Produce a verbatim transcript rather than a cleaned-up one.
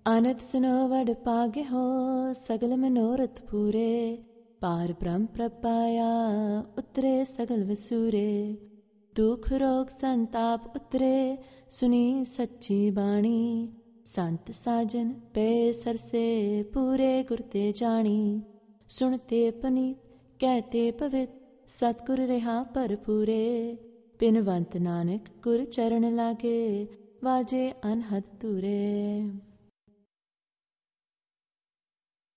ਆਨੰਦ ਸੁਨੋ ਵਡ ਭਾਗੇ ਹੋ, ਸਗਲ ਮਨੋਰਥ ਪੂਰੇ। ਪਾਰ ਬ੍ਰਹਮ ਪ੍ਰਪਾਇਆ, ਉਤਰੇ ਸਗਲ ਵਸੂਰੇ। ਦੁਖ ਰੋਗ ਸੰਤਾਪ ਉਤਰੇ, ਸੁਣੀ ਸੱਚੀ ਬਾਣੀ। ਸੰਤ ਸਾਜਨ ਪਏ ਸਰਸੇ, ਪੂਰੇ ਗੁਰ ਤੇ ਜਾਣੀ। ਸੁਣਤੇ ਪਨੀਤ ਕਹਿਤੇ ਪਵਿੱਤ, ਸਤਿਗੁਰ ਰਿਹਾ ਭਰਪੂਰੇ। ਬਿਨਵੰਤ ਨਾਨਕ ਗੁਰ ਚਰਨ ਲਾਗੇ, ਵਾਜੇ ਅਨਹਦ ਤੂਰੇ।